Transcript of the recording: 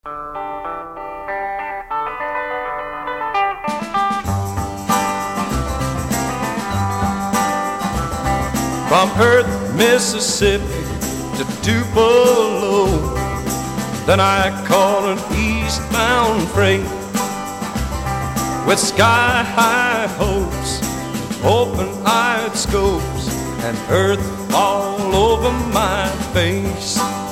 From Earth, Mississippi to Tupelo, then I caught an eastbound freight with sky-high hopes, open-eyed scopes, and earth all over my face.